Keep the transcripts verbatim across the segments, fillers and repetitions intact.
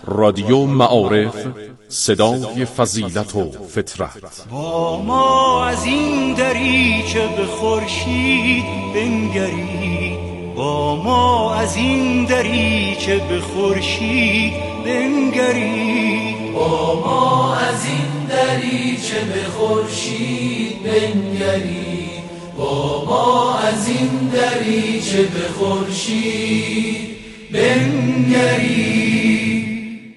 رادیو معارف، صدای فضیلت و فطرت. با ما از این دریچه به خورشید بنگرید، با ما از این دریچه به خورشید بنگرید، با ما از این دریچه به خورشید بنگرید، با ما از این دریچه به خورشید بنگرید.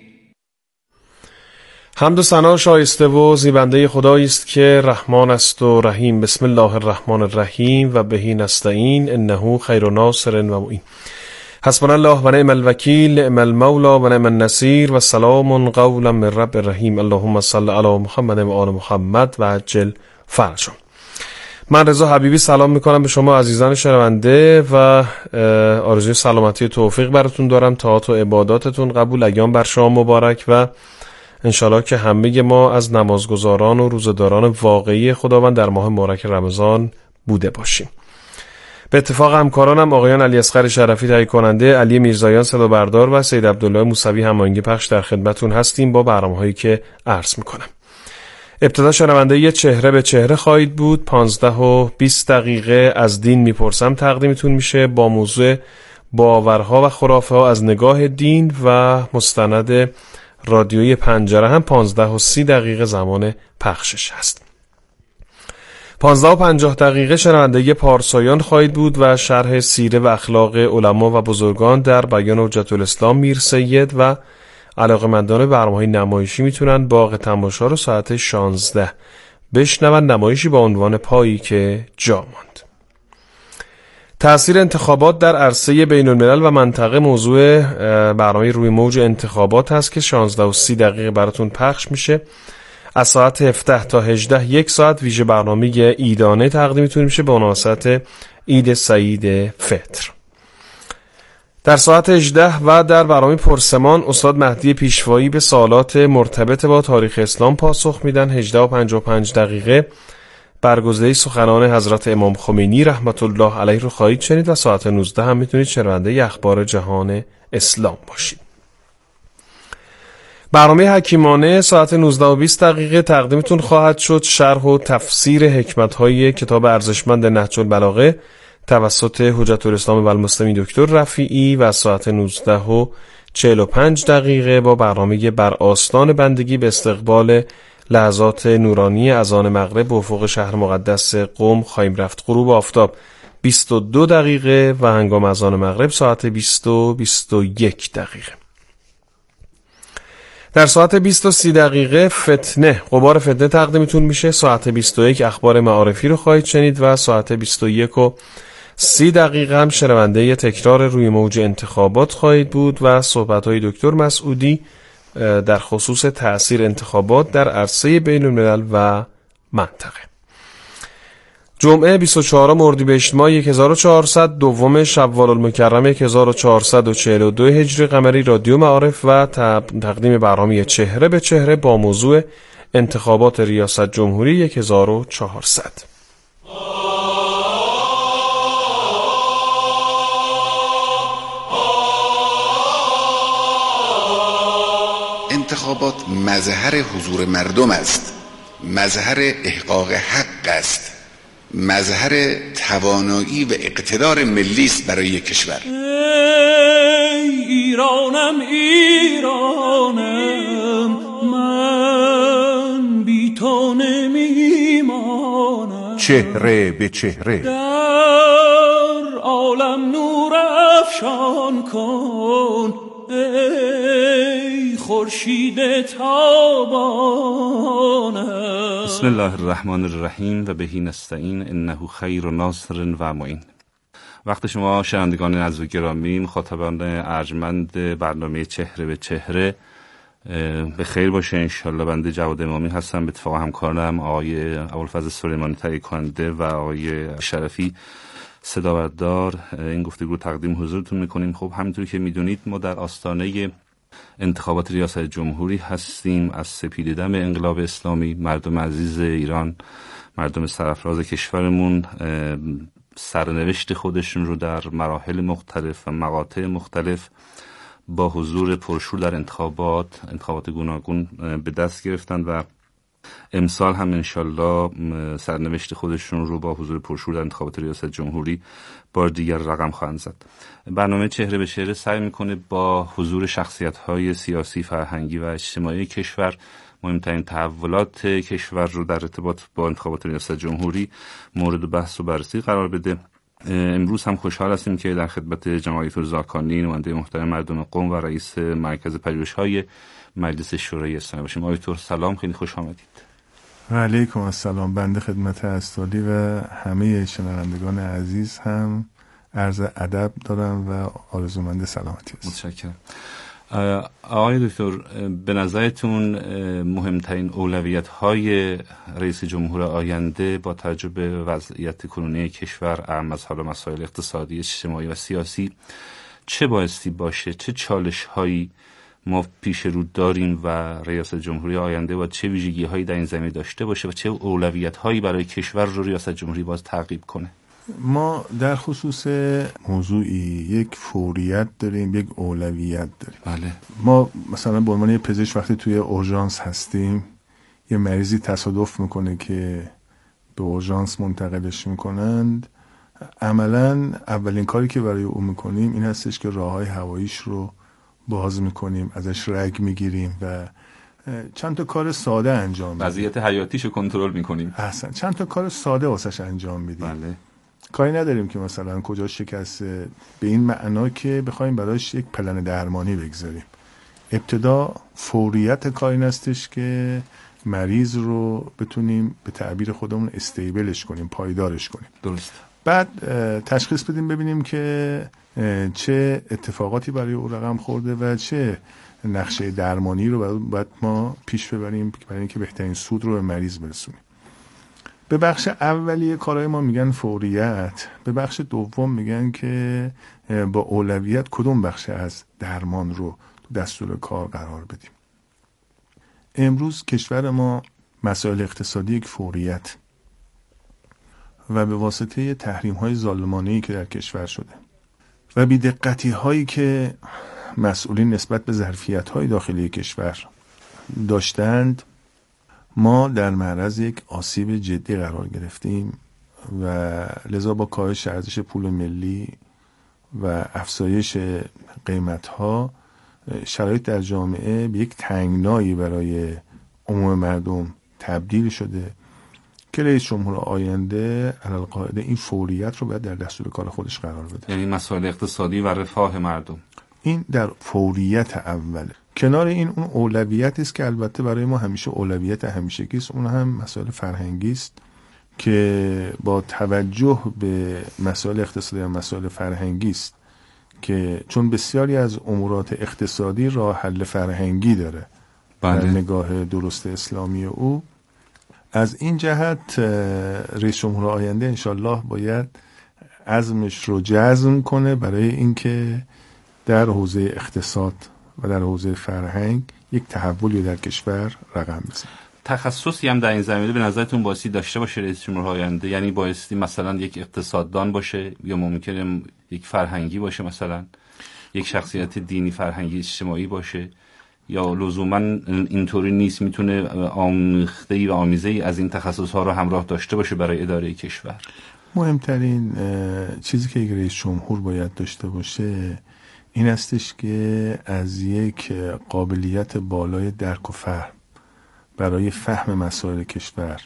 حمد و ثنا شایسته و زیبنده خدایی است که رحمان است و رحیم. بسم الله الرحمن الرحیم و بهی نستعین انه خیر ناصر و معین. حسبنا الله و نعم الوکیل، نعم المولا و نعم النصیر و سلام قولا من رب رحیم. اللهم صل علی محمد و آل محمد و عجل فرجهم. من رضا حبیبی سلام میکنم به شما عزیزان شنونده و آرزوی سلامتی و توفیق براتون دارم. طاعات و عباداتتون قبول، ایام بر شما مبارک و انشالله که همه ما از نمازگزاران و روزداران واقعی خداوند در ماه مبارک رمضان بوده باشیم. به اتفاق همکارانم آقایان علی اصغر شرفی تهیه کننده، علی میرزایان صدا بردار و سید عبدالله موسوی هماهنگ پخش در خدمتتون هستیم با برنامه‌هایی که عرض میکنم. ابتدا شنونده یه چهره به چهره خواهید بود. پانزده و بیست دقیقه از دین میپرسم تقدیمتون میشه با موضوع باورها و خرافه ها از نگاه دین و مستند رادیوی پنجره هم پانزده و سی دقیقه زمان پخشش هست. پانزده و پنجاه دقیقه شنونده پارسایان خواهید بود و شرح سیره و اخلاق علما و بزرگان در بیان حجت الاسلام میر سید و علاقه‌مندان برنامه‌های نمایشی میتونن باغ تماشا رو ساعت شانزده بشنون. نمایشی با عنوان پایی که جا ماند. تأثیر انتخابات در عرصه بین الملل و منطقه موضوع برنامه روی موج انتخابات هست که شانزده و سی دقیقه براتون پخش میشه. از ساعت هفده تا هجده یک ساعت ویژه برنامه عیدانه تقدیمتون میشه به مناسبت عید سعید فطر. در ساعت هجده و در برنامه پرسمان استاد مهدی پیشوایی به سوالات مرتبط با تاریخ اسلام پاسخ میدن. هجده و پنجاه و پنج دقیقه برگزیده سخنان حضرت امام خمینی رحمت الله علیه رو خواهید شنید و ساعت نوزده هم میتونید شنونده اخبار جهان اسلام باشید. برنامه حکیمانه ساعت نوزده و بیست دقیقه تقدیمتون خواهد شد. شرح و تفسیر حکمت‌های کتاب ارزشمند نهج البلاغه توسط حجت الاسلام و المسلمین دکتر رفیعی و ساعت نوزده و چهل و پنج دقیقه با برنامه بر آستان بندگی به استقبال لحظات نورانی اذان مغرب به افق شهر مقدس قم خواهیم رفت. غروب آفتاب بیست و دو دقیقه و هنگام اذان مغرب ساعت بیست و بیست و یک دقیقه. در ساعت بیست و سی دقیقه فتنه، غبار فتنه تقدیمتون میشه. ساعت بیست و یک اخبار معارفی رو خواهید شنید و ساعت بیست و یک و سی دقیقه هم شنونده تکرار روی موج انتخابات خواهید بود و صحبت‌های دکتر مسعودی در خصوص تأثیر انتخابات در عرصه بین الملل و منطقه. جمعه بیست و چهارم اردیبهشت ماه هزار و چهارصد، دوم شوال المکرم هزار و چهارصد و چهل و دو هجری قمری، رادیو معارف و تقدیم برنامه چهره به چهره با موضوع انتخابات ریاست جمهوری هزار و چهارصد. انتخابات مظهر حضور مردم است، مظهر احقاق حق است، مظهر توانایی و اقتدار ملی است برای کشور. ای ایرانم ایرانم، من بی تو نمیمانم. چهره به چهره در عالم نور افشان کن، ای خورشید تابانم. بسم الله الرحمن الرحیم و بهی نستعین انه خیر ناصر و معین. وقت شما شنوندگان عزیز و گرامی، مخاطبان ارجمند برنامه چهره به چهره به خیر باشه انشالله. بنده جواد امامی هستم، به اتفاق همکارم آقای ابوالفضل سلیمانی تهیه کننده و آقای شرفی صدا بردار این گفتگو رو تقدیم حضورتون میکنیم. خب همینطوری که میدونید ما در آستانه انتخابات ریاست جمهوری هستیم. از سپیددم انقلاب اسلامی مردم عزیز ایران، مردم سرفراز کشورمون سرنوشت خودشون رو در مراحل مختلف و مقاطع مختلف با حضور پرشور در انتخابات انتخابات گوناگون به دست گرفتند و امسال هم انشالله سرنوشت خودشون رو با حضور پرشور در انتخابات ریاست جمهوری بار دیگر رقم خواهند زد. برنامه چهره به چهره سعی میکنه با حضور شخصیت‌های سیاسی، فرهنگی و اجتماعی کشور مهمترین تحولات کشور رو در ارتباط با انتخابات ریاست جمهوری مورد بحث و بررسی قرار بده. امروز هم خوشحال هستیم که در خدمت جناب آقای زاکانی، نماینده محترم مردم قم و رئیس مرکز پژوهش‌های مجلس شورای اسلامی باشیم. آقای دکتر سلام، خیلی خوش آمدید. و علیکم السلام. بنده خدمت استادی و همه شنوندگان عزیز هم عرض ادب دارم و آرزومند سلامتی هستم. متشکرم. آقای دکتر، به نظرتون مهمترین اولویت‌های رئیس جمهور آینده با توجه به وضعیت کنونی کشور، اهم از حالا مسائل اقتصادی، اجتماعی و سیاسی چه بایستی باشه؟ چه چالش‌هایی ما پیش رو داریم و ریاست جمهوری آینده و چه ویژگی‌هایی در این زمینه داشته باشه و چه اولویت‌هایی برای کشور رو ریاست جمهوری باز تعقیب کنه؟ ما در خصوص موضوعی یک فوریت داریم، یک اولویت داریم. بله. ما مثلا به عنوان پزشک وقتی توی اورژانس هستیم، یه مریضی تصادف میکنه که به اورژانس منتقلش میکنند، عملاً اولین کاری که برای او میکنیم این هستش که راههای هواییش رو باز میکنیم، ازش رگ میگیریم و چند تا کار ساده انجام میدیم. وضعیت حیاتیشو کنترل میکنیم. احسن. چند تا کار ساده واسش انجام میدیم. بله. کاری نداریم که مثلا کجا شکسته، به این معنا که بخوایم براش یک پلن درمانی بگذاریم. ابتدا فوریت کار این استش که مریض رو بتونیم به تعبیر خودمون استیبلش کنیم، پایدارش کنیم. درست. بعد تشخیص بدیم ببینیم که چه اتفاقاتی برای او رقم خورده و چه نقشه درمانی رو باید ما پیش ببریم برای اینکه بهترین سود رو به مریض برسونیم. به بخش اولیه کارهای ما میگن فوریت، به بخش دوم میگن که با اولویت کدوم بخش از درمان رو دستور کار قرار بدیم. امروز کشور ما مسائل اقتصادی یک فوریت و به واسطه تحریم های ظالمانه‌ای که در کشور شده و بی‌دقتی هایی که مسئولین نسبت به ظرفیت های داخلی کشور داشتند، ما در معرض یک آسیب جدی قرار گرفتیم و لذا با کاهش ارزش پول ملی و افزایش قیمت ها شرایط در جامعه به یک تنگنایی برای عموم مردم تبدیل شده که رئیس جمهور آینده علالقاعده این فوریت رو باید در دستور کار خودش قرار بده. یعنی مسائل اقتصادی و رفاه مردم، این در فوریت اوله. کنار این اون اولویت است که البته برای ما همیشه اولویت همیشگی است، اون هم مسائل فرهنگی است که با توجه به مسائل اقتصادی و مسائل فرهنگی است که چون بسیاری از امورات اقتصادی راه حل فرهنگی داره. بله. در نگاه درست اسلامی او، از این جهت رئیس جمهور آینده انشالله باید عزمش رو جزم کنه برای اینکه در حوزه اقتصاد و در حوزه فرهنگ یک تحولی در کشور رقم بزنه. تخصصی هم در این زمینه به نظرتون بایستی داشته باشه رئیس جمهور آینده؟ یعنی بایستی مثلا یک اقتصاددان باشه یا ممکنه یک فرهنگی باشه، مثلا یک شخصیت دینی فرهنگی اجتماعی باشه، یا لزوما اینطوری نیست، میتونه آمیخته‌ای و آمیزه‌ای از این تخصص‌ها رو همراه داشته باشه برای اداره کشور؟ مهمترین چیزی که یک رئیس جمهور باید داشته باشه این استش که از یک قابلیت بالای درک و فهم برای فهم مسائل کشور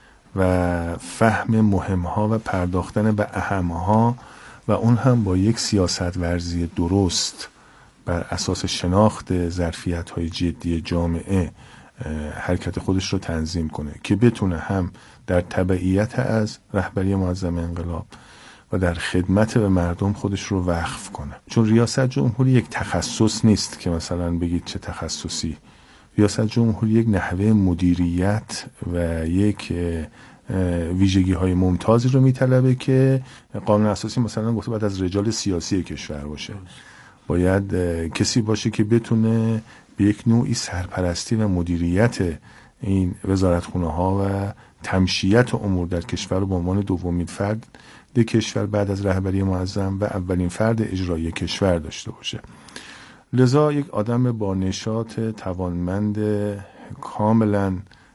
و فهم مهمها و پرداختن به اهمها و اون هم با یک سیاست ورزی درست بر اساس شناخت ظرفیت‌های جدی جامعه حرکت خودش رو تنظیم کنه که بتونه هم در تبعیت از رهبری معظم انقلاب و در خدمت به مردم خودش رو وقف کنه. چون ریاست جمهوری یک تخصص نیست که مثلا بگید چه تخصصی. ریاست جمهوری یک نحوه مدیریت و یک ویژگی های ممتازی رو میطلبه که قانون اساسی مثلا گفته باید از رجال سیاسی کشور باشه. باید کسی باشه که بتونه به یک نوعی سرپرستی و مدیریت این وزارتخونه ها و تمشیت امور در کشور رو به عنوان دومین فرد در کشور بعد از رهبری معظم و اولین فرد اجرایی کشور داشته باشه. لذا یک آدم با نشاط، توانمند، کاملا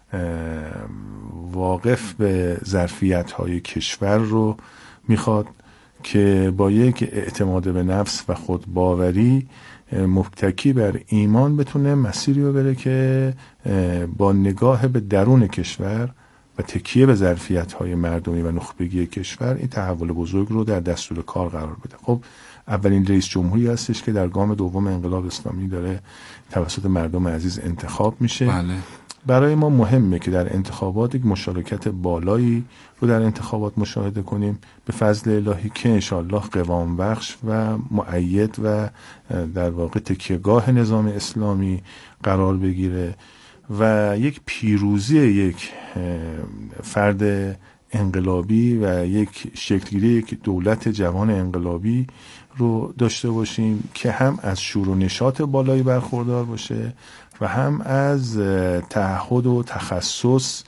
واقف به ظرفیت‌های کشور رو میخواد که با یک اعتماد به نفس و خودباوری متکی بر ایمان بتونه مسیری رو بره که با نگاه به درون کشور و تکیه به ظرفیت‌های مردمی و نخبگی کشور این تحول بزرگ رو در دستور کار قرار بده. خب اولین رئیس جمهوری هستش که در گام دوم انقلاب اسلامی داره توسط مردم عزیز انتخاب میشه. بله. برای ما مهمه که در انتخابات یک مشارکت بالایی رو در انتخابات مشاهده کنیم به فضل الهی که انشالله قوام بخش و مؤید و در واقع تکیهگاه نظام اسلامی قرار بگیره و یک پیروزی یک فرد انقلابی و یک شکلگیری یک دولت جوان انقلابی رو داشته باشیم که هم از شور و نشاط بالایی برخوردار باشه و هم از تعهد و تخصص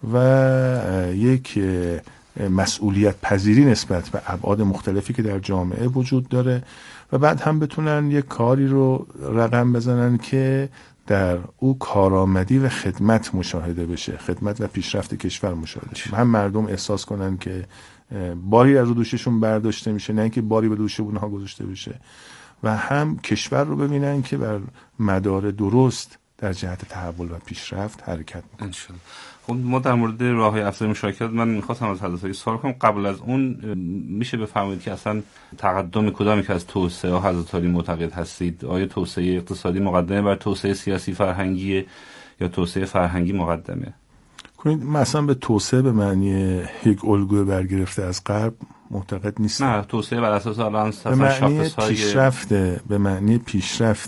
و یک مسئولیت پذیری نسبت به ابعاد مختلفی که در جامعه وجود داره و بعد هم بتونن یک کاری رو رقم بزنن که در او کارآمدی و خدمت مشاهده بشه، خدمت و پیشرفت کشور مشاهده بشه. هم مردم احساس کنن که باری از دوششون برداشته میشه، نه اینکه باری به دوش اونها گذاشته بشه، و هم کشور رو ببینن که بر مدار درست در جهت تحول و پیشرفت حرکت میکنه. انشالله. خب ما در مورد راه‌های افزایش مشارکت من می‌خواستم از حضرت سوال کنم. قبل از اون میشه بفرمایید که اصلا تقدم کدامی که از توسعه حضرت علی معتقد هستید؟ آیا توسعه اقتصادی مقدمه بر توسعه سیاسی فرهنگی یا توسعه فرهنگی مقدمه؟ کنید مثلا به توسعه به معنی یک الگوی برگرفته از غرب معتقد نیست. نه، توسعه بر اساس الان به معنی پیشرفت، به معنی پیشرفت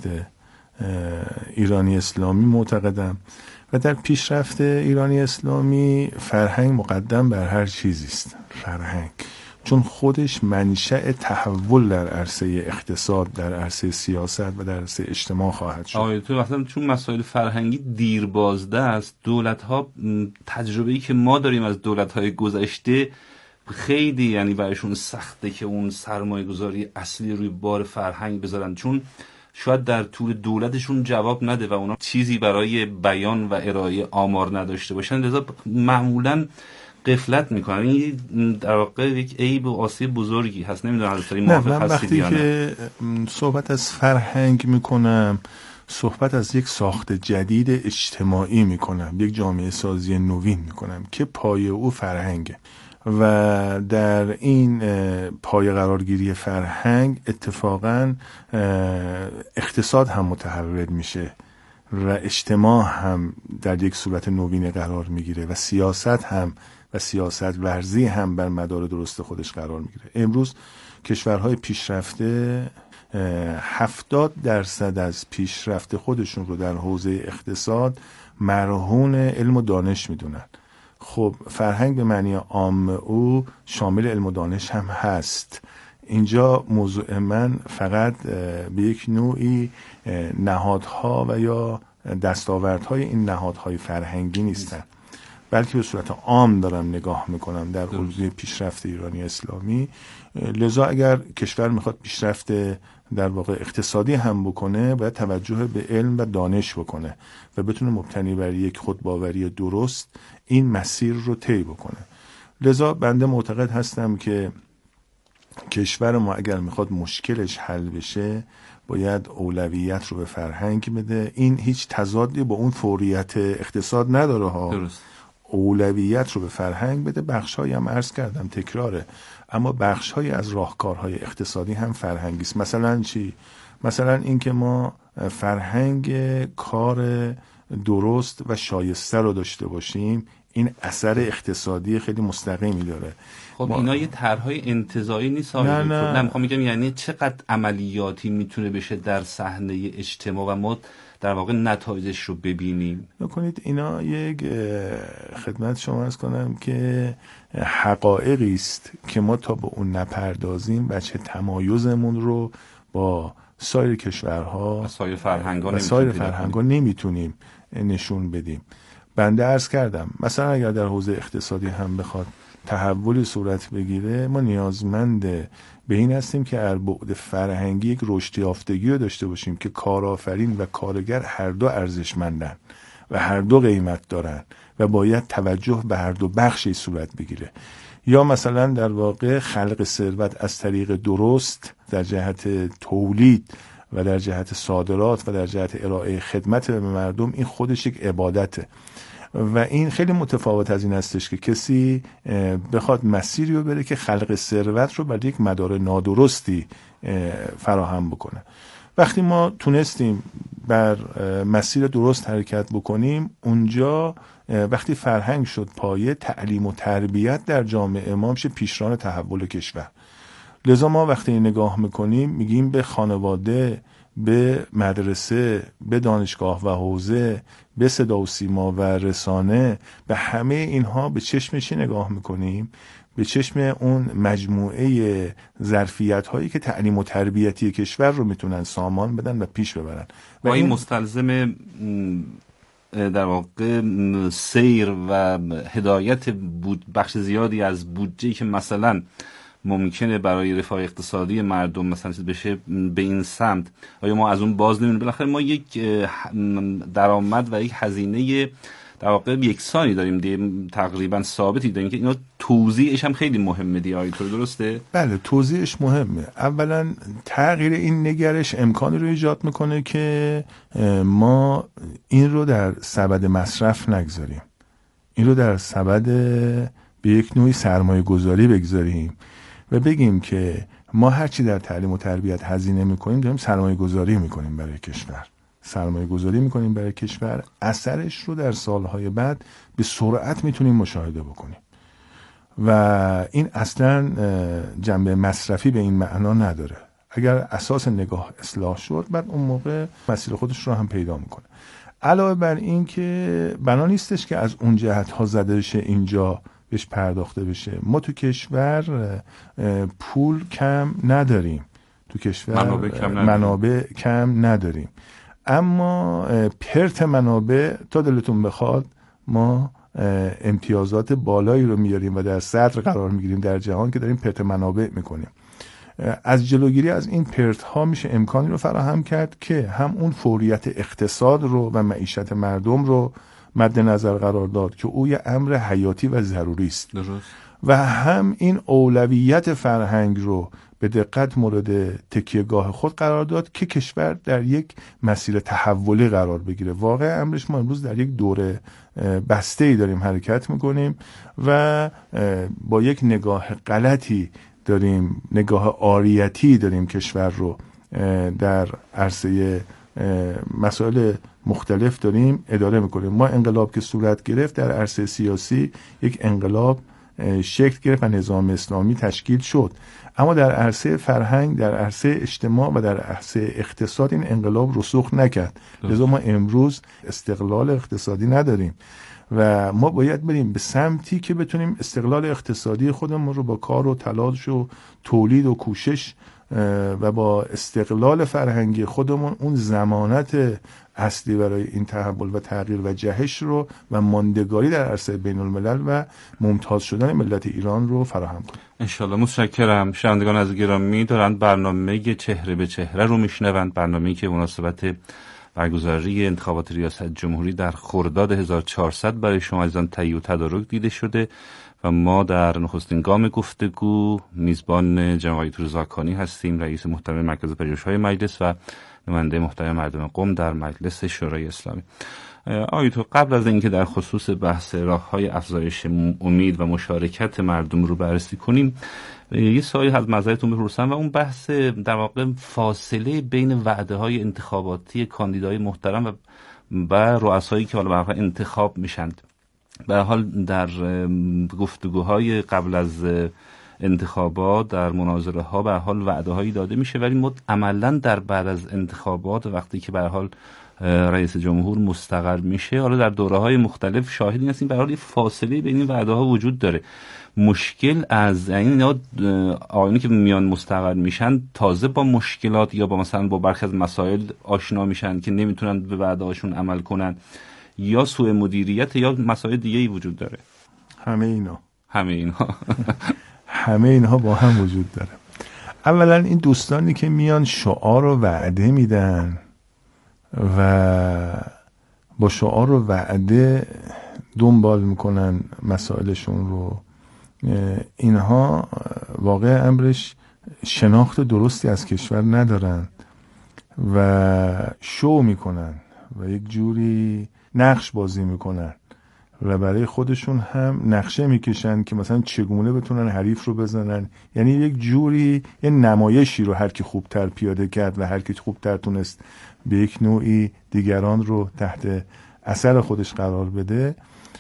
ایرانی اسلامی معتقدم و در پیشرفت ایرانی اسلامی فرهنگ مقدم بر هر چیزی است. فرهنگ چون خودش منشأ تحول در عرصه اقتصاد، در عرصه سیاست و در عرصه اجتماع خواهد شد. آره تو مثلا چون مسائل فرهنگی دیر بازده است، دولت‌ها تجربه‌ای که ما داریم از دولت‌های گذشته خیلی یعنی برایشون سخته که اون سرمایه‌گذاری اصلی روی بار فرهنگ بذارن، چون شاید در طول دولتشون جواب نده و اونا چیزی برای بیان و ارائه آمار نداشته باشن، لذا معمولاً غفلت میکنن. این در واقع یک عیب و آسیب بزرگی هست. نمیدونم حضرت علی موافق هستید یا نه. وقتی که صحبت از فرهنگ میکنم صحبت از یک ساخت جدید اجتماعی میکنم، یک جامعه سازی نوین میکنم که پایه او فرهنگه و در این پایه قرارگیری فرهنگ اتفاقا اقتصاد هم متحول میشه و اجتماع هم در یک صورت نوین قرار میگیره و سیاست هم و سیاست ورزی هم بر مدار درست خودش قرار میگیره. امروز کشورهای پیشرفته هفتاد درصد از پیشرفت خودشون رو در حوزه اقتصاد مرهون علم و دانش میدونن. خب فرهنگ به معنی عام او شامل علم و دانش هم هست. اینجا موضوع من فقط به یک نوعی نهادها و یا دستاوردهای این نهادهای فرهنگی نیستن، بلکه به صورت عام دارم نگاه میکنم در حوزه پیشرفت ایرانی اسلامی. لذا اگر کشور میخواد پیشرفت در واقع اقتصادی هم بکنه باید توجه به علم و دانش بکنه و بتونه مبتنی بر یک خودباوری درست این مسیر رو طی بکنه. لذا بنده معتقد هستم که کشور ما اگر میخواد مشکلش حل بشه باید اولویت رو به فرهنگ بده. این هیچ تضادی با اون فوریت اقتصاد نداره ها. درست. اولویت رو به فرهنگ بده. بخش‌هایی هم عرض کردم تکراره، اما بخش‌هایی از راهکارهای اقتصادی هم فرهنگی است. مثلا چی؟ مثلا این که ما فرهنگ کار درست و شایسته رو داشته باشیم، این اثر اقتصادی خیلی مستقیمی داره. خب ما... اینا یه طرح‌های انتزاعی نیست. نه نه نه میخوام میگم یعنی چقدر عملیاتی میتونه بشه در صحنه اجتماع و ما در واقع نتایجش رو ببینیم. نکنید اینا یک خدمت شما عرض کنم که حقایقی است که ما تا به اون نپردازیم بچه تمایزمون رو با سایر کشورها و سایر فرهنگ‌ها و سایر فرهنگ‌ها نمیتونیم نشون بدیم. بنده عرض کردم مثلا اگر در حوزه اقتصادی هم بخواد تحول صورت بگیره ما نیازمند به این هستیم که از بعد فرهنگی یک رشد یافتگی رو داشته باشیم که کارآفرین و کارگر هر دو ارزشمندن و هر دو قیمت دارن و باید توجه به هر دو بخشی صورت بگیره. یا مثلا در واقع خلق ثروت از طریق درست در جهت تولید و در جهت صادرات و در جهت ارائه خدمت به مردم، این خودش یک عبادته و این خیلی متفاوت از این هستش که کسی بخواد مسیری رو بره که خلق ثروت رو برای یک مدار نادرستی فراهم بکنه. وقتی ما تونستیم بر مسیر درست حرکت بکنیم، اونجا وقتی فرهنگ شد پایه، تعلیم و تربیت در جامعه ما میشه پیشران تحول کشور. لذا ما وقتی نگاه میکنیم میگیم به خانواده، به مدرسه، به دانشگاه و حوزه، به صدا و سیما و رسانه، به همه اینها به چشمشی نگاه میکنیم، به چشم اون مجموعه ظرفیت هایی که تعلیم و تربیتی کشور رو میتونن سامان بدن و پیش ببرن. و این مستلزم در واقع سیر و هدایت بود بخش زیادی از بودجه‌ای که مثلا ممکنه برای رفاه اقتصادی مردم مثلا بشه به این سمت، آیا ما از اون باز نمی‌ریم؟ بالاخره ما یک درآمد و یک هزینه در واقع یکسانی داریم دیگه، تقریبا ثابتی داریم که اینا توزیعش هم خیلی مهمه دیگه. آیتور درسته؟ بله، توزیعش مهمه. اولا تغییر این نگرش امکانی رو ایجاد میکنه که ما این رو در سبد مصرف نگذاریم، این رو در سبد به یک نوعی سرمایه گذاری بگذاریم و بگیم که ما هرچی در تعلیم و تربیت هزینه میکنیم داریم سرمایه گذاری میکنیم برای کشور، سرمایه گذاری میکنیم برای کشور. اثرش رو در سالهای بعد به سرعت میتونیم مشاهده بکنیم و این اصلا جنبه مصرفی به این معنا نداره. اگر اساس نگاه اصلاح شد، بعد اون موقع مسیر خودش رو هم پیدا میکنه. علاوه بر این که بنا نیستش که از اون جهت ها زده بشه اینجا بهش پرداخته بشه. ما تو کشور پول کم نداریم، تو کشور منابع کم نداریم, منابع کم نداریم. اما پرت منابع تا دلتون بخواد ما امتیازات بالایی رو میاریم و در صدر قرار میگیریم در جهان که داریم پرت منابع میکنیم. از جلوگیری از این پرت ها میشه امکانی رو فراهم کرد که هم اون فوریت اقتصاد رو و معیشت مردم رو مد نظر قرار داد که او یه امر حیاتی و ضروری است، و هم این اولویت فرهنگ رو به دقت مورد تکیهگاه خود قرار داد که کشور در یک مسیر تحولی قرار بگیره. واقع امرش ما امروز در یک دوره بسته‌ای داریم حرکت میکنیم و با یک نگاه غلطی داریم، نگاه عاریتی داریم کشور رو در عرصه مسائل مختلف داریم اداره میکنیم. ما انقلاب که صورت گرفت در عرصه سیاسی، یک انقلاب شکل گرفت و نظام اسلامی تشکیل شد، اما در عرصه فرهنگ، در عرصه اجتماع و در عرصه اقتصاد این انقلاب رسوخ نکرد. لذا ما امروز استقلال اقتصادی نداریم و ما باید بریم به سمتی که بتونیم استقلال اقتصادی خودمون رو با کار و تلاش و تولید و کوشش و با استقلال فرهنگی خودمون اون ضمانت اصلی برای این تحول و تغییر و جهش رو و ماندگاری در عرصه بین الملل و ممتاز شدن ملت ایران رو فراهم کنیم. انشالله. متشکرم. شنوندگان از گرامی دارند برنامه چهره به چهره رو میشنوند، برنامه‌ای که مناسبت برگزاری انتخابات ریاست جمهوری در خرداد هزار و چهارصد برای شما عزیزان تهیه و تدارک دیده شده و ما در نخستین گام گفتگو میزبان جناب آیتور زاکانی هستیم، رئیس محترم مرکز پژوهش‌های مجلس و نماینده محترم مردم قم در مجلس شورای اسلامی. آیتور، قبل از اینکه در خصوص بحث راه‌های افزایش امید و مشارکت مردم رو بررسی کنیم، یه سوالی از نظرتون بپرسم و اون بحث در واقع فاصله بین وعده‌های انتخاباتی کاندیدای محترم و و رؤسایی که حالا به حال انتخاب میشند. به حال در گفتگوهای قبل از انتخابات، در مناظره ها به حال وعده هایی داده میشه، ولی عملا در بعد از انتخابات وقتی که به حال رئیس جمهور مستقر میشه، حالا در دوره های مختلف شاهدی هستیم به حال یه فاصله بین این وعده ها وجود داره. مشکل از این آقایانی که میان مستقر میشن تازه با مشکلات یا با مثلا با برخی از مسائل آشنا میشن که نمیتونن به وعده هاشون عمل کنن، یا سوء مدیریت یا مسائل دیگه ای وجود داره؟ همه اینا همه اینها همه اینها با هم وجود داره. اولا این دوستانی که میان شعار و وعده میدن و با شعار و وعده دنبال میکنن مسائلشون رو، اینها واقع امرش شناخت درستی از کشور ندارن و شو میکنن و یک جوری نقش بازی میکنن و برای خودشون هم نقشه میکشن که مثلا چگونه بتونن حریف رو بزنن. یعنی یک جوری یه نمایشی رو هر کی خوبتر پیاده کرد و هر کی خوبتر تونست به یک نوعی دیگران رو تحت اثر خودش قرار بده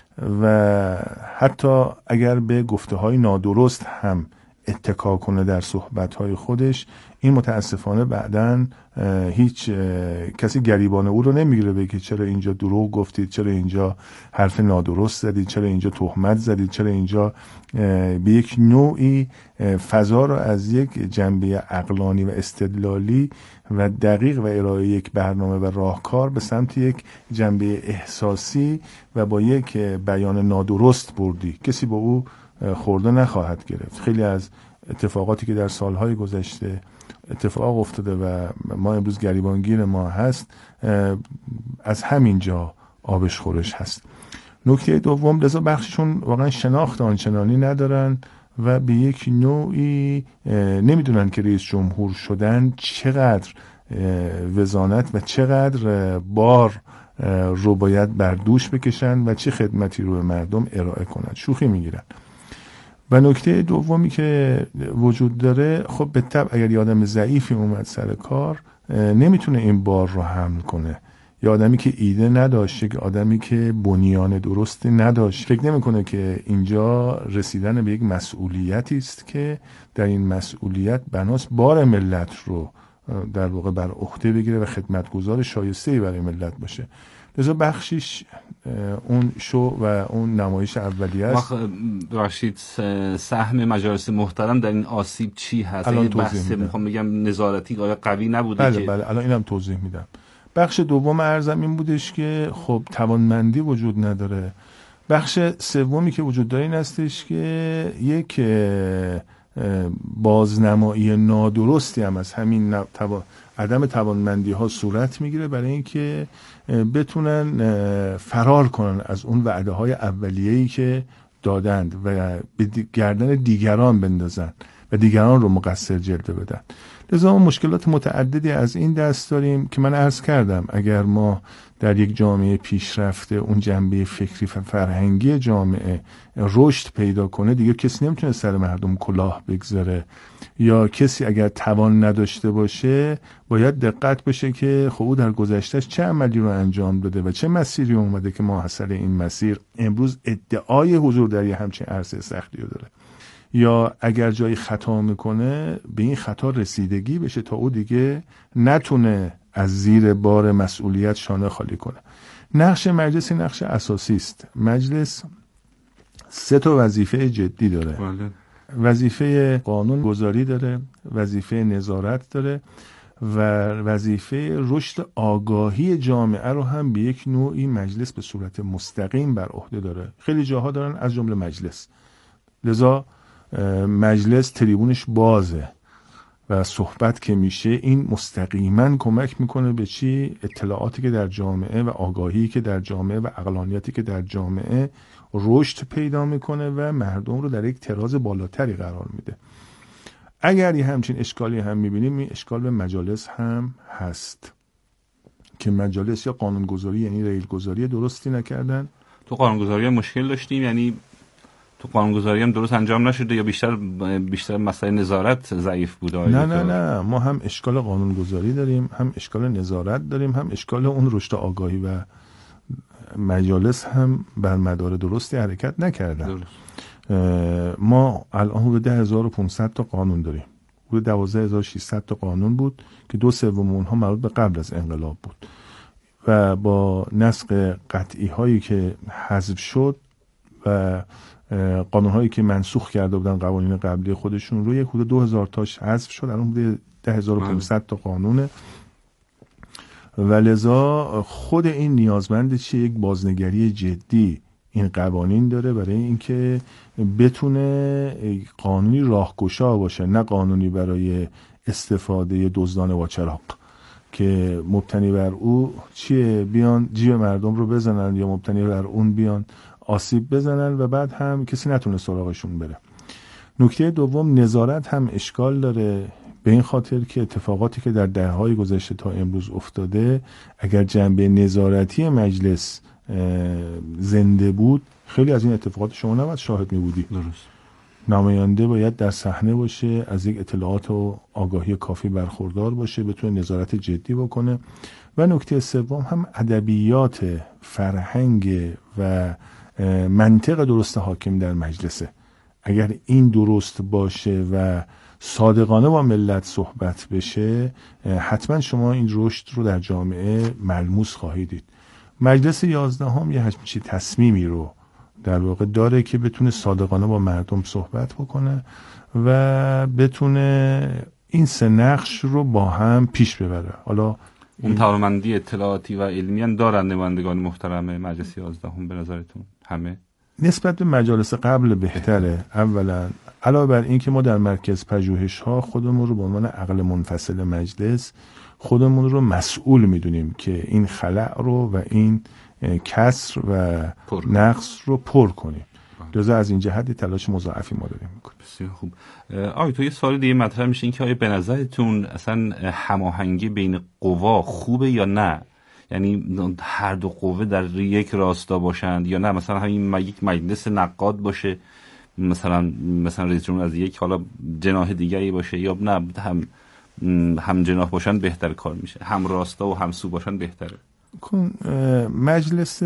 و حتی اگر به گفته های نادرست هم اتکا کنه در صحبت های خودش، این متاسفانه بعداً هیچ کسی گریبان او رو نمیگیره بگه چرا اینجا دروغ گفتید، چرا اینجا حرف نادرست زدید، چرا اینجا تهمت زدید، چرا اینجا به یک نوعی فضا رو از یک جنبه عقلانی و استدلالی و دقیق و ارائه یک برنامه و راهکار به سمت یک جنبه احساسی و با یک بیان نادرست بردی. کسی با او خورده نخواهد گرفت. خیلی از اتفاقاتی که در سالهای گذشته اتفاق افتاده و ما امروز گریبانگیر ما هست، از همین جا آبش خورش هست. نکته دوم، لذا بخششون واقعا شناخت آنچنانی ندارن و به یک نوعی نمیدونن که رئیس جمهور شدن چقدر وزانت و چقدر بار رو باید بر دوش بکشن و چه خدمتی رو به مردم ارائه کنن. شوخی میگیرن. و نکته دومی که وجود داره، خب به طبع اگر یه آدم ضعیفی اومد سر کار نمیتونه این بار رو حمل کنه. یه آدمی که ایده نداشت، یک آدمی که بنیان درستی نداشت، فکر نمیکنه که اینجا رسیدن به یک مسئولیتی است که در این مسئولیت بناس بار ملت رو در واقع بر عهده بگیره و خدمتگزار شایسته‌ای برای ملت باشه. لذا بخشیش اون شو و اون نمایش اولیه است. ببخشید، سهم مجالس محترم در این آسیب چی هست؟ الان بحث میخوام بگم نظارتی آیا قوی نبوده؟ بله که بله الان اینم توضیح میدم. بخش دوم عرضم این بودش که خب توانمندی وجود نداره. بخش سومی که وجود داره این هستش که یک بازنمایی نادرستی هم از همین توان عدم توانمندی ها صورت میگیره برای اینکه بتونن فرار کنن از اون وعده های اولیه‌ای که دادند و به گردن دیگران بندازن و دیگران رو مقصر جلوه بدن. لذا ما مشکلات متعددی از این دست داریم که من عرض کردم اگر ما در یک جامعه پیشرفته اون جنبه فکری و فرهنگی جامعه رشد پیدا کنه، دیگه کسی نمیتونه سر مردم کلاه بگذاره، یا کسی اگر توان نداشته باشه باید دقت بشه که خب او در گذشتهش چه عملی رو انجام داده و چه مسیری اومده که ماحصل این مسیر امروز ادعای حضور در یه همچین عرصه سختی رو داره، یا اگر جایی خطا میکنه به این خطا رسیدگی بشه تا او دیگه نتونه از زیر بار مسئولیت شانه خالی کنه. نقش مجلس نقش اساسی است. مجلس سه تا وظیفه جدی داره. بله. وظیفه قانون گذاری داره، وظیفه نظارت داره و وظیفه رشد آگاهی جامعه رو هم به یک نوعی مجلس به صورت مستقیم بر عهده داره. خیلی جاها دارن از جمله مجلس. لذا مجلس تریبونش بازه و صحبت که میشه این مستقیما کمک میکنه به چی؟ اطلاعاتی که در جامعه و آگاهی که در جامعه و عقلانیتی که در جامعه رشد پیدا میکنه و مردم رو در یک تراز بالاتری قرار میده. اگر یه همچین اشکالی هم میبینیم، این اشکال به مجالس هم هست که مجالس یا قانونگذاری یعنی ریلگذاری درستی نکردن. تو قانونگذاری مشکل داشتیم، یعنی تو قانونگذاری هم درست انجام نشده یا بیشتر بیشتر مسئله نظارت ضعیف بوده؟ نه نه نه ما هم اشکال قانونگذاری داریم، هم اشکال نظارت داریم، هم اشکال اون رشد آگاهی و مجالس هم بر مدار درستی حرکت نکردن. ما الان حدود ده هزار و پانصد تا قانون داریم. حدود دوازده هزار و ششصد تا قانون بود که دو سوم اونها مربوط به قبل از انقلاب بود و با نسق قطعی هایی که حذف شد و قانون هایی که منسوخ کرده بودن قوانین قبلی خودشون رو، یک حدود دو هزار تاش حذف شد. الان حدود ده هزار و پانصد تا قانونه و لذا خود این نیازمند چیه؟ یک بازنگری جدی. این قوانین داره برای اینکه بتونه قانونی راهگشا باشه، نه قانونی برای استفاده دزدان با چراغ که مبتنی بر او چیه بیان جیب مردم رو بزنن یا مبتنی بر اون بیان آسیب بزنن و بعد هم کسی نتونه سراغشون بره. نکته دوم، نظارت هم اشکال داره به این خاطر که اتفاقاتی که در دهه‌های گذشته تا امروز افتاده، اگر جنبه نظارتی مجلس زنده بود خیلی از این اتفاقات شما نباید شاهد می بودی. درست. نماینده باید در صحنه باشه، از یک اطلاعات و آگاهی کافی برخوردار باشه، بتونه نظارت جدی بکنه. و نکته سوم هم ادبیات، فرهنگ و منطق درست حاکم در مجلسه. اگر این درست باشه و صادقانه با ملت صحبت بشه، حتما شما این رشد رو در جامعه ملموس خواهید دید. مجلس یازدهم یه همچین تصمیمی رو در واقع داره که بتونه صادقانه با مردم صحبت بکنه و بتونه این سه نقش رو با هم پیش ببره. حالا اون توانمندی اطلاعاتی و علمی هم دارن نمایندگان محترم مجلس یازدهم به نظرتون همه؟ نسبت به مجالس قبل بهتره. اولا علاوه بر این که ما در مرکز پژوهش‌ها خودمون رو به عنوان عقل منفصل مجلس خودمون رو مسئول میدونیم که این خلأ رو و این کسر و پر. نقص رو پر کنیم. لذا از این جهت تلاش مضاعفی ما داریم میکنیم. بسیار خوب. آقای تو یه سوال دیگه مطرح میشه این که آیا به نظرتون اصلا هماهنگی بین قوا خوبه یا نه؟ یعنی هر دو قوه در یک راستا باشند یا نه؟ مثلا همین یک مجلس نقاد باشه، مثلا مثلا رئیس جمهور از یک حالا جناح دیگری باشه، یا نه هم هم جناح باشن بهتر کار میشه، هم راستا و هم سو باشن بهتره؟ مجلس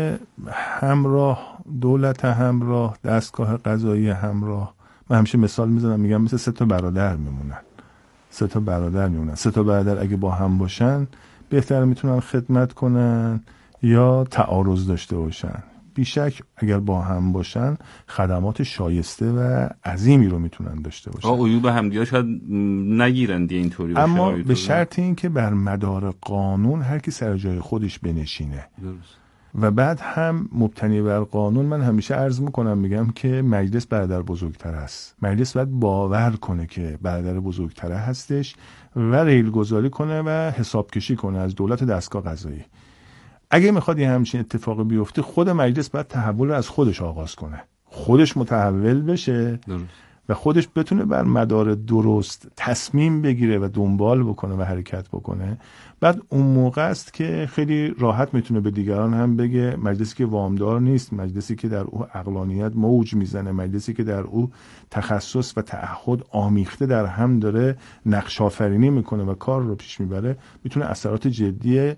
همراه، دولت همراه، دستگاه قضایی همراه، من همیشه مثال میزنم میگم مثل سه تا برادر میمونن. سه تا برادر میمونن. سه تا برادر اگه با هم باشن بهتر میتونن خدمت کنن یا تعارض داشته باشن. بیشک اگر با هم باشن خدمات شایسته و عظیمی رو میتونن داشته باشن. آه عیوب همدیگه شاید نگیرن دیگه اینطوری باشه. اما به شرط این که بر مدار قانون هر کی سر جای خودش بنشینه. درست. و بعد هم مبتنی بر قانون. من همیشه عرض میکنم میگم که مجلس برادر بزرگتر است. مجلس باید باور کنه که برادر بزرگتر هستش و ریل گذاری کنه و حساب کشی کنه از دولت دستگاه قضایی. اگه میخواد یه همچین اتفاقی بیفته خود مجلس باید تحول رو از خودش آغاز کنه، خودش متحول بشه. درست. و خودش بتونه بر مدار درست تصمیم بگیره و دنبال بکنه و حرکت بکنه. بعد اون موقع است که خیلی راحت میتونه به دیگران هم بگه مجلسی که وامدار نیست، مجلسی که در او عقلانیت موج میزنه، مجلسی که در او تخصص و تعهد آمیخته در هم داره نقش آفرینی میکنه و کار رو پیش میبره، میتونه اثرات جدی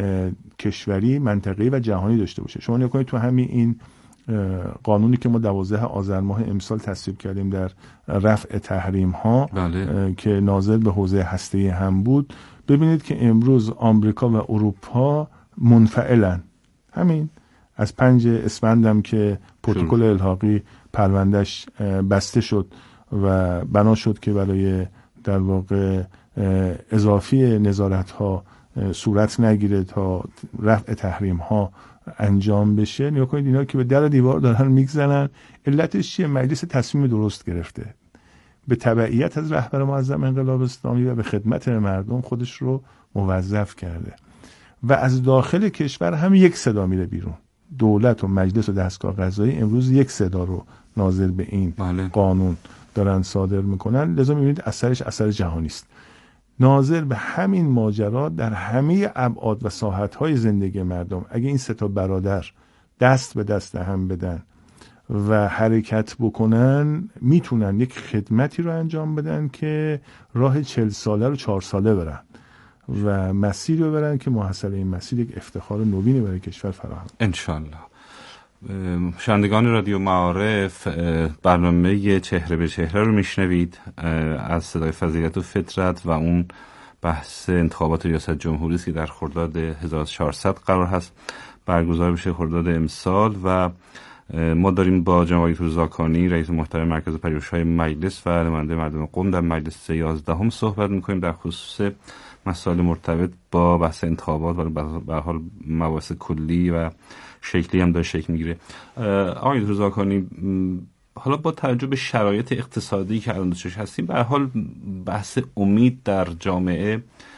کشوری، منطقه‌ای و جهانی داشته باشه. شما نگاه کنید تو همین این قانونی که ما دوازده آذر ماه امسال تصویب کردیم در رفع تحریم ها، بله. که ناظر به حوزه هسته‌ای هم بود، ببینید که امروز آمریکا و اروپا منفعلن. همین از پنج اسفندم که پروتکل الحاقی پروندهش بسته شد و بنا شد که برای در واقع اضافی نظارت ها صورت نگیره تا رفع تحریم ها انجام بشه. نگاه کنید اینا که به در دیوار دارن میگزنن. علتش چیه؟ مجلس تصمیم درست گرفته، به تبعیت از رهبر معظم انقلاب اسلامی و به خدمت مردم خودش رو موظف کرده و از داخل کشور هم یک صدا میره بیرون. دولت و مجلس و دستگاه قضایی امروز یک صدا رو ناظر به این بله. قانون دارن صادر میکنن. لذا میبینید اثرش اثر جهانی است. ناظر به همین ماجرا در همه ابعاد و ساحت‌های زندگی مردم، اگه این سه تا برادر دست به دست هم بدن و حرکت بکنن، میتونن یک خدمتی رو انجام بدن که راه چل ساله رو چهار ساله برن و مسیری رو برن که محصل این مسیر یک افتخار نوینی برای کشور فراهم. انشالله. شنوندگان رادیو معارف، برنامه چهره به چهره رو میشنوید از صدای فضیلت و فطرت و اون بحث انتخابات ریاست جمهوری است که در خرداد هزار و چهارصد قرار هست برگزار بشه، خرداد امسال. و ما داریم با جناب آقای زاکانی، رئیس محترم مرکز پژوهش‌های مجلس و نماینده مردم قم در مجلس یازدهم صحبت می‌کنیم در خصوص مسائل مرتبط با بحث انتخابات ولی به هر حال مباحث کلی و شکلی هم داره شکل میگیره. آقای رضاکانی، حالا با توجه به شرایط اقتصادی که الان درش هستیم، به هر حال بحث امید در جامعه